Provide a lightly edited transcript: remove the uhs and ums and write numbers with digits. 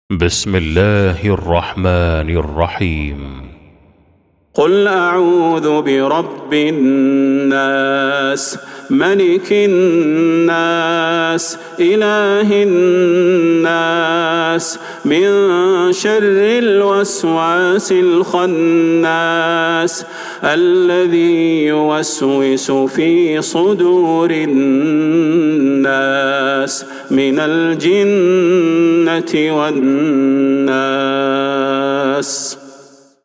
بسم الله الرحمن الرحيم. قل أعوذ برب الناس ملك الناس إله الناس من شر الوسواس الخناس الذي يوسوس في صدور الناس من الجنة والناس.